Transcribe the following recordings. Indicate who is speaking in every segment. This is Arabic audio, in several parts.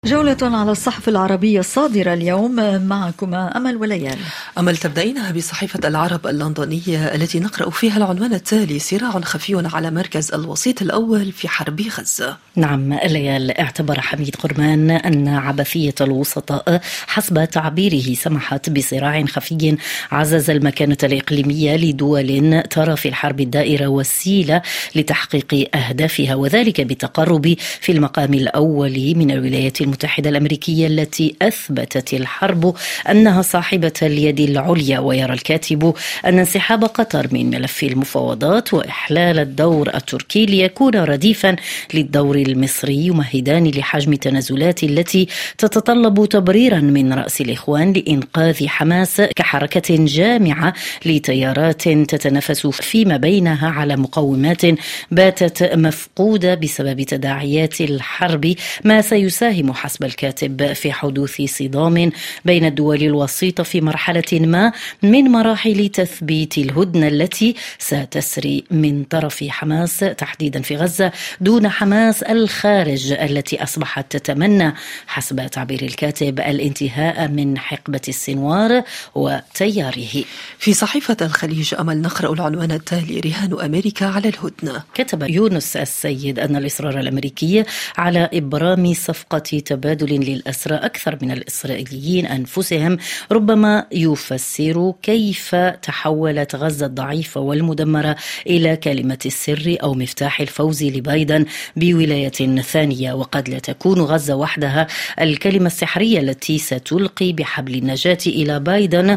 Speaker 1: جولة على الصحف العربية الصادرة اليوم، معكما أمل وليال.
Speaker 2: أمل، تبدأينها بصحيفة العرب اللندنية التي نقرأ فيها العنوان التالي: صراع خفي على مركز الوسيط الأول في حرب غزة.
Speaker 3: نعم ليال، اعتبر حميد قرمان أن عبثية الوسطاء حسب تعبيره سمحت بصراع خفي عزز المكانة الإقليمية لدول ترى في الحرب الدائرة وسيلة لتحقيق أهدافها، وذلك بالتقرب في المقام الأول من الولايات المتحدة الأمريكية التي أثبتت الحرب أنها صاحبة اليد العليا. ويرى الكاتب أن انسحاب قطر من ملف المفاوضات وإحلال الدور التركي ليكون رديفا للدور المصري يمهدان لحجم التنازلات التي تتطلب تبريرا من رأس الإخوان لإنقاذ حماس كحركة جامعة لتيارات تتنافس فيما بينها على مقومات باتت مفقودة بسبب تداعيات الحرب، ما سيساهم حسب الكاتب في حدوث صدام بين الدول الوسيطة في مرحلة ما من مراحل تثبيت الهدنة التي ستسري من طرف حماس تحديدا في غزة دون حماس الخارج التي أصبحت تتمنى حسب تعبير الكاتب الانتهاء من حقبة السنوار وتياره.
Speaker 2: في صحيفة الخليج أمل نقرأ العنوان التالي: رهان أمريكا على الهدنة.
Speaker 3: كتب يونس السيد أن الإصرار الأمريكي على إبرام صفقة تبادل للأسرى أكثر من الإسرائيليين أنفسهم ربما يفسر كيف تحولت غزة الضعيفة والمدمرة إلى كلمة السر أو مفتاح الفوز لبايدن بولاية ثانية، وقد لا تكون غزة وحدها الكلمة السحرية التي ستلقي بحبل النجاة إلى بايدن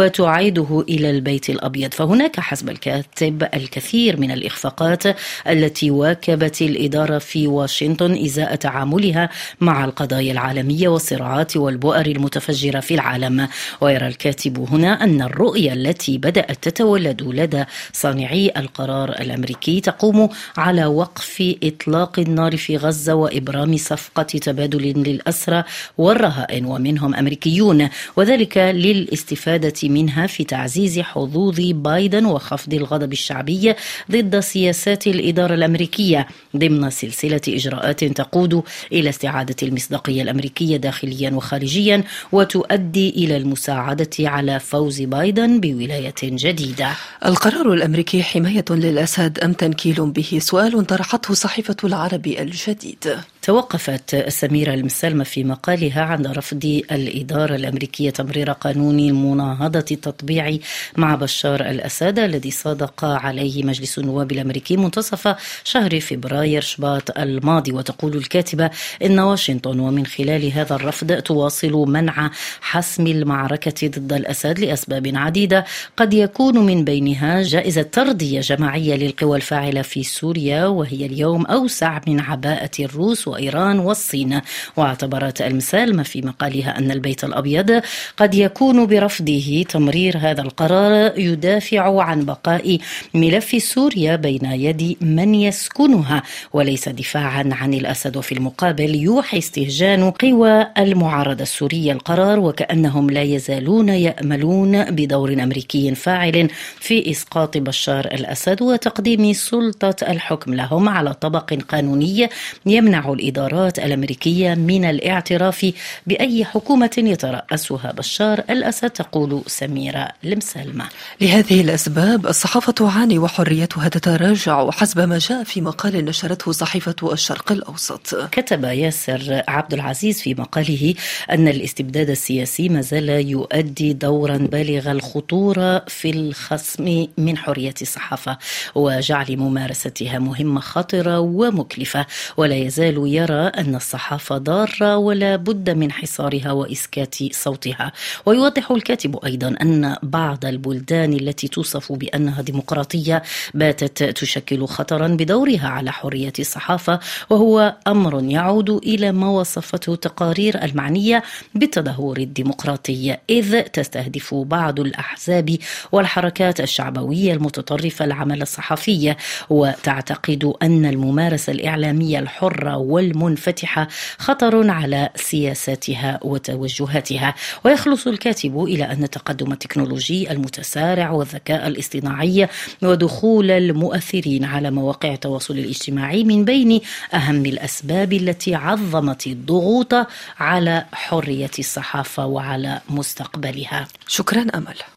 Speaker 3: وتعيده إلى البيت الأبيض. فهناك حسب الكاتب الكثير من الإخفاقات التي واكبت الإدارة في واشنطن إزاء تعاملها مع القضايا العالمية والصراعات والبؤر المتفجرة في العالم. ويرى الكاتب هنا أن الرؤية التي بدأت تتولد لدى صانعي القرار الأمريكي تقوم على وقف إطلاق النار في غزة وإبرام صفقة تبادل للأسرى والرهائن ومنهم أمريكيون، وذلك للاستفادة منها في تعزيز حظوظ بايدن وخفض الغضب الشعبي ضد سياسات الإدارة الأمريكية ضمن سلسلة إجراءات تقود إلى استعادة المصداقية الأمريكية داخليا وخارجيا وتؤدي إلى المساعدة على فوز بايدن بولاية جديدة.
Speaker 2: القرار الأمريكي حماية للأسد أم تنكيل به؟ سؤال طرحته صحيفة العرب الجديد.
Speaker 3: توقفت سميرة المسالمة في مقالها عند رفض الإدارة الأمريكية تمرير قانون مناهضة التطبيع مع بشار الأسد الذي صادق عليه مجلس النواب الأمريكي منتصف شهر فبراير شباط الماضي. وتقول الكاتبة إن واشنطن ومن خلال هذا الرفض تواصل منع حسم المعركة ضد الأسد لأسباب عديدة قد يكون من بينها جائزة ترضية جماعية للقوى الفاعلة في سوريا، وهي اليوم أوسع من عباءة الروس وإيران والصين. واعتبرت المسالمة في مقالها أن البيت الأبيض قد يكون برفضه تمرير هذا القرار يدافع عن بقاء ملف سوريا بين يد من يسكنها وليس دفاعا عن الأسد. وفي المقابل يوحي استهجان قوى المعارضة السورية القرار وكأنهم لا يزالون يأملون بدور أمريكي فاعل في إسقاط بشار الأسد وتقديم سلطة الحكم لهم على طبق قانوني يمنع الإدارات الأمريكية من الاعتراف بأي حكومة يترأسها بشار الأسد، تقول سميرة المسالمة.
Speaker 2: لهذه الأسباب الصحافة تعاني وحريتها تتراجع حسب ما جاء في مقال نشرته صحيفة الشرق الأوسط.
Speaker 3: كتب ياسر عبد العزيز في مقاله أن الاستبداد السياسي ما زال يؤدي دورا بالغ الخطورة في الخصم من حرية الصحافة وجعل ممارستها مهمة خطرة ومكلفة، ولا يزال يرى أن الصحافة ضارة ولا بد من حصارها وإسكات صوتها. ويوضح الكاتب أيضا أن بعض البلدان التي توصف بأنها ديمقراطية باتت تشكل خطرا بدورها على حرية الصحافة، وهو أمر يعود إلى ما وصفته تقارير المعنية بالتدهور الديمقراطي، إذ تستهدف بعض الأحزاب والحركات الشعبوية المتطرفة العمل الصحفي وتعتقد أن الممارسة الإعلامية الحرة والمنفتحة خطر على سياساتها وتوجهاتها. ويخلص الكاتب إلى أن التقدم التكنولوجي المتسارع والذكاء الاصطناعي ودخول المؤثرين على مواقع التواصل الاجتماعي من بين أهم الأسباب التي عظمت الضغوط على حرية الصحافة وعلى مستقبلها.
Speaker 2: شكرا أمل.